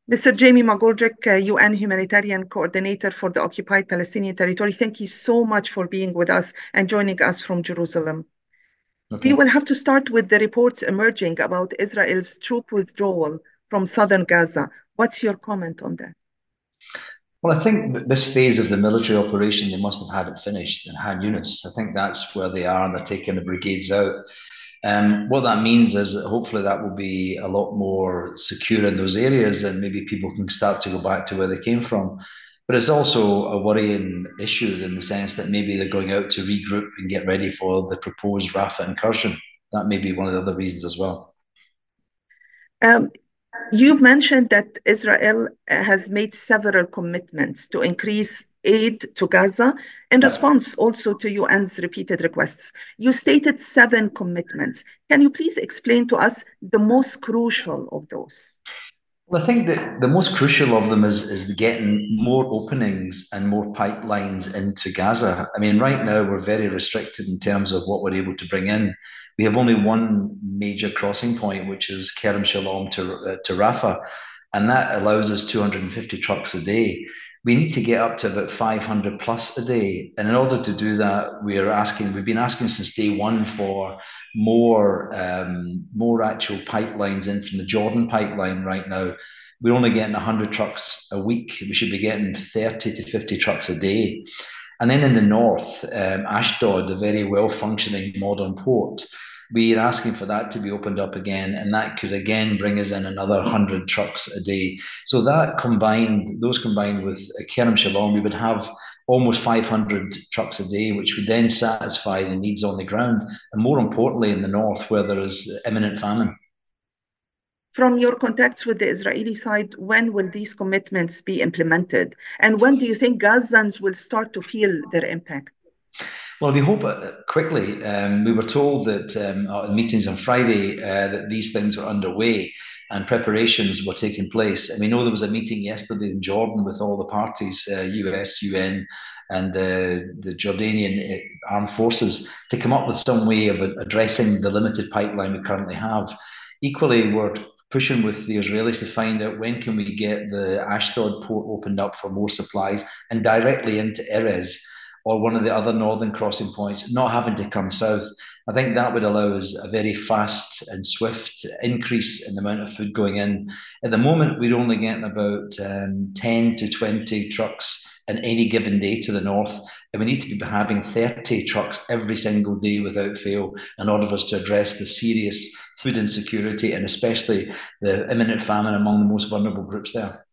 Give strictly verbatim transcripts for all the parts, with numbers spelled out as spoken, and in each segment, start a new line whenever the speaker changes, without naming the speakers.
Mister Jamie McGoldrick, uh, U N Humanitarian Coordinator for the Occupied Palestinian Territory, thank you so much for being with us and joining us from Jerusalem. We
Okay.
will have to start with the reports emerging about Israel's troop withdrawal from southern Gaza. What's your comment on that?
Well, I think that this phase of the military operation, they must have had it finished in Han Yunis. I think that's where they are, and they're taking the brigades out. Um, what that means is that hopefully that will be a lot more secure in those areas, and maybe people can start to go back to where they came from. But it's also a worrying issue in the sense that maybe they're going out to regroup and get ready for the proposed Rafah incursion. That may be one of the other reasons as well.
Um, you mentioned that Israel uh, has made several commitments to increase aid to Gaza in
Yeah.
response also to U N's repeated requests. You stated seven commitments. Can you please explain to us the most crucial of those?
Well, I think that the most crucial of them is is getting more openings and more pipelines into Gaza. I mean, right now we're very restricted in terms of what we're able to bring in. We have only one major crossing point, which is Kerem Shalom to uh, to Rafah, and that allows us two hundred fifty trucks a day. We need to get up to about five hundred plus a day, and in order to do that, we're asking. We've been asking since day one for more um, more actual pipelines in from the Jordan pipeline right now. We're only getting one hundred trucks a week. We should be getting thirty to fifty trucks a day. And then in the north, um, Ashdod, a very well functioning modern port, we're asking for that to be opened up again, and that could again bring us in another one hundred trucks a day. So that combined, those combined with Kerem Shalom, we would have almost five hundred trucks a day, which would then satisfy the needs on the ground, and more importantly, in the north, where there is imminent famine.
From your contacts with the Israeli side, when will these commitments be implemented? And when do you think Gazans will start to feel their impact?
Well, we hope uh, quickly. Um, we were told that um, at meetings on Friday uh, that these things were underway and preparations were taking place. And we know there was a meeting yesterday in Jordan with all the parties, uh, U S, U N, and the, the Jordanian uh, armed forces to come up with some way of addressing the limited pipeline we currently have. Equally, we're pushing with the Israelis to find out when can we get the Ashdod port opened up for more supplies and directly into Erez or one of the other northern crossing points, not having to come south. I think that would allow us a very fast and swift increase in the amount of food going in. At the moment, we're only getting about um, ten to twenty trucks in any given day to the north, and we need to be having thirty trucks every single day without fail in order for us to address the serious food insecurity and especially the imminent famine among the most vulnerable groups there.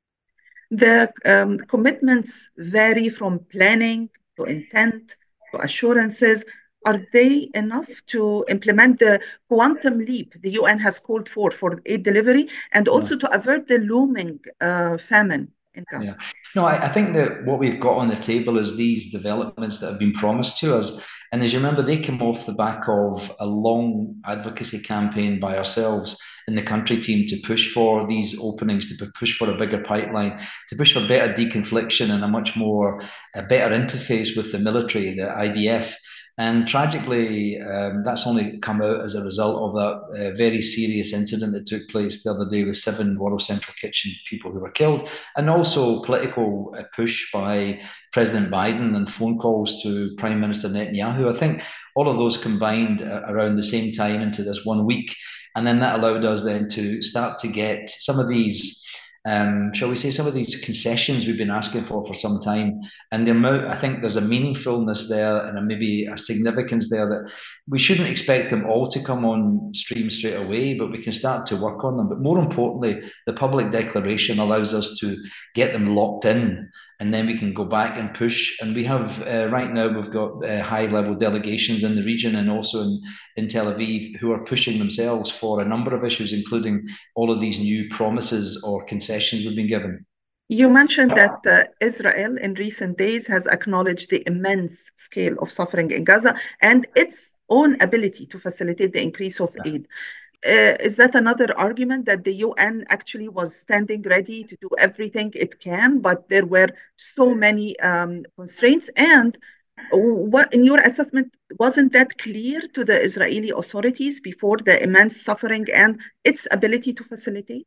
The um, commitments vary from planning to intent to assurances. Are they enough to implement the quantum leap the U N has called for for aid delivery and
Yeah.
also to avert the looming uh, famine in
Yeah.
Gaza?
No, I, I think that what we've got on the table is these developments that have been promised to us. And as you remember, they came off the back of a long advocacy campaign by ourselves in the country team to push for these openings, to push for a bigger pipeline, to push for better deconfliction and a much more a better interface with the military, the I D F. And tragically, um, that's only come out as a result of that uh, very serious incident that took place the other day with seven World Central Kitchen people who were killed and also political uh, push by President Biden and phone calls to Prime Minister Netanyahu. I think all of those combined uh, around the same time into this one week, and then that allowed us then to start to get some of these. Um, shall we say some of these concessions we've been asking for for some time, and the amount I think there's a meaningfulness there and a, maybe a significance there that we shouldn't expect them all to come on stream straight away, but we can start to work on them. But more importantly, the public declaration allows us to get them locked in, and then we can go back and push. And we have uh, right now we've got uh, high level delegations in the region and also in, in Tel Aviv who are pushing themselves for a number of issues, including all of these new promises or concessions we've been given.
You mentioned that uh, Israel in recent days has acknowledged the immense scale of suffering in Gaza and its own ability to facilitate the increase of aid. Uh, is that another argument that the U N actually was standing ready to do everything it can, but there were so many um, constraints? And what, in your assessment, wasn't that clear to the Israeli authorities before the immense suffering and its ability to facilitate?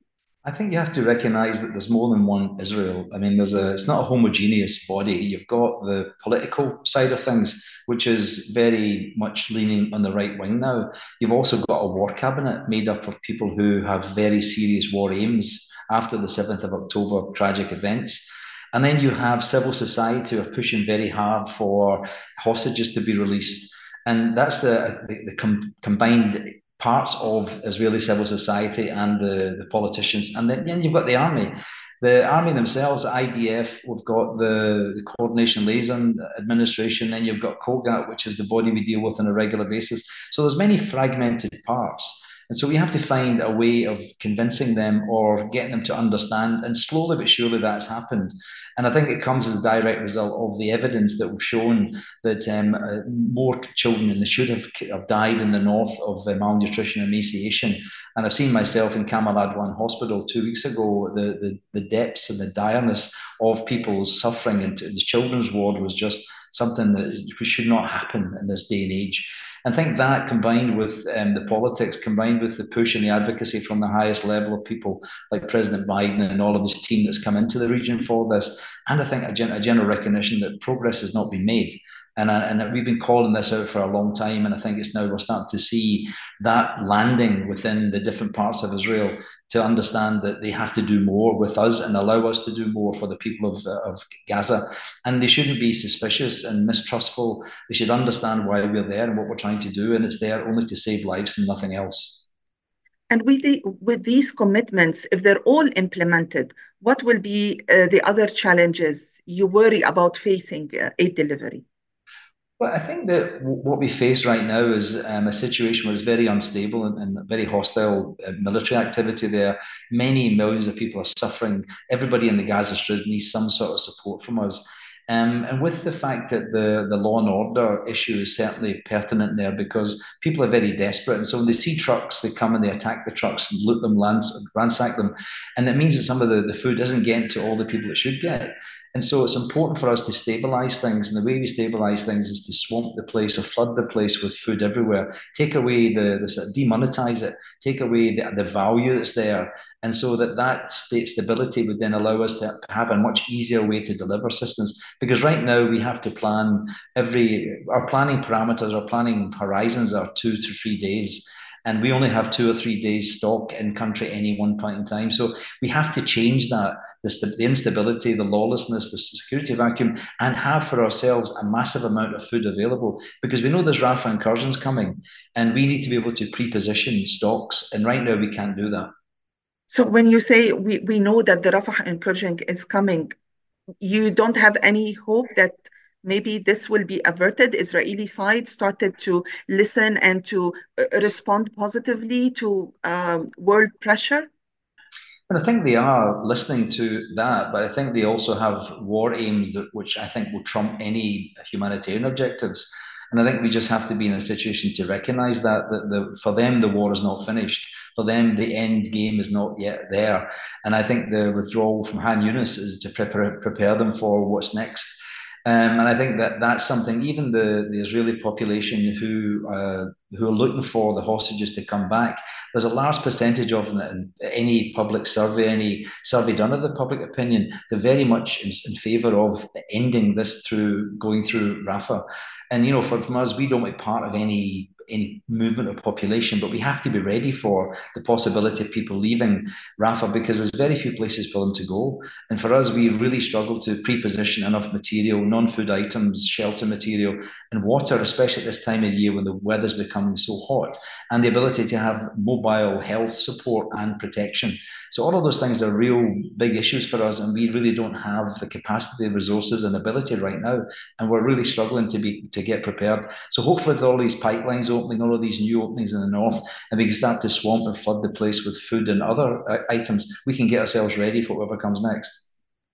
I think you have to recognize that there's more than one Israel. I mean, there's a it's not a homogeneous body. You've got the political side of things, which is very much leaning on the right wing now. You've also got a war cabinet made up of people who have very serious war aims after the seventh of October tragic events. And then you have civil society who are pushing very hard for hostages to be released. And that's the, the, the com combined parts of Israeli civil society and the, the politicians. And then, then you've got the army. The army themselves, I D F, we've got the, the Coordination Liaison Administration, then you've got COGAT, which is the body we deal with on a regular basis. So there's many fragmented parts. And so we have to find a way of convincing them or getting them to understand. And slowly but surely that's happened. And I think it comes as a direct result of the evidence that we've shown that um, uh, more children than they should have, have died in the north of uh, malnutrition and emaciation. And I've seen myself in Kamal Adwan Hospital two weeks ago, the, the, the depths and the direness of people's suffering. And the children's ward was just something that should not happen in this day and age. I think that combined with um, the politics, combined with the push and the advocacy from the highest level of people like President Biden and all of his team that's come into the region for this, and I think a, gen a general recognition that progress has not been made. And, uh, and we've been calling this out for a long time, and I think it's now we're starting to see that landing within the different parts of Israel to understand that they have to do more with us and allow us to do more for the people of, uh, of Gaza. And they shouldn't be suspicious and mistrustful. They should understand why we're there and what we're trying to do, and it's there only to save lives and nothing else.
And with the with these commitments, if they're all implemented, what will be uh, the other challenges you worry about facing uh, aid delivery?
Well, I think that what we face right now is um, a situation where it's very unstable and, and very hostile uh, military activity there. Many millions of people are suffering. Everybody in the Gaza Strip needs some sort of support from us. Um, and with the fact that the, the law and order issue is certainly pertinent there because people are very desperate. And so when they see trucks, they come and they attack the trucks and loot them, lans ransack them. And it means that some of the, the food isn't getting to all the people it should get. And so it's important for us to stabilize things. And the way we stabilize things is to swamp the place or flood the place with food everywhere, take away the, the demonetize it, take away the, the value that's there. And so that that state stability would then allow us to have a much easier way to deliver assistance. Because right now we have to plan every, our planning parameters, our planning horizons are two to three days. And we only have two or three days stock in country any one point in time. So we have to change that, the, the instability, the lawlessness, the security vacuum, and have for ourselves a massive amount of food available because we know there's Rafah incursions coming and we need to be able to pre-position stocks. And right now we can't do that.
So when you say we, we know that the Rafah incursion is coming, you don't have any hope that maybe this will be averted? Israeli side started to listen and to uh, respond positively to um, world pressure?
And I think they are listening to that, but I think they also have war aims that, which I think will trump any humanitarian objectives. And I think we just have to be in a situation to recognize that, that the, for them, the war is not finished. For them, the end game is not yet there. And I think the withdrawal from Han Yunis is to prepare, prepare them for what's next. Um, and I think that that's something, even the, the Israeli population who uh, who are looking for the hostages to come back, there's a large percentage of them in any public survey, any survey done of the public opinion, they're very much in, in favour of ending this through going through Rafah. And, you know, for, from us, we don't want part of any any movement of population, but we have to be ready for the possibility of people leaving Rafah because there's very few places for them to go. And for us, we really struggle to pre-position enough material, non-food items, shelter material, and water, especially at this time of year when the weather's becoming so hot, and the ability to have mobile health support and protection. So all of those things are real big issues for us, and we really don't have the capacity, resources, and ability right now, and we're really struggling to be to get prepared. So hopefully, with all these pipelines opening, all of these new openings in the north, and we can start to swamp and flood the place with food and other uh, items, we can get ourselves ready for whatever comes next.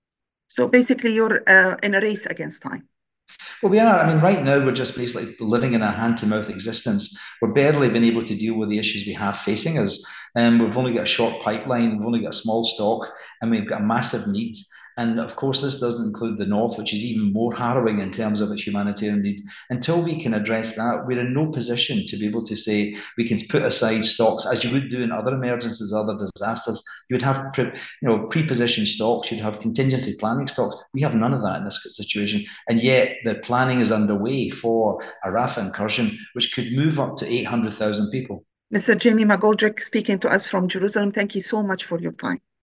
So basically, you're uh, in a race against time.
Well, we are. I mean, right now we're just basically living in a hand-to-mouth existence. We're barely been able to deal with the issues we have facing us. And um, we've only got a short pipeline, we've only got a small stock, and we've got massive needs. And of course, this doesn't include the north, which is even more harrowing in terms of its humanitarian need. Until we can address that, we're in no position to be able to say we can put aside stocks as you would do in other emergencies, other disasters. You would have pre, you know, pre-positioned stocks, you'd have contingency planning stocks. We have none of that in this situation. And yet the planning is underway for a Rafah incursion, which could move up to eight hundred thousand people.
Mister Jamie McGoldrick speaking to us from Jerusalem. Thank you so much for your time.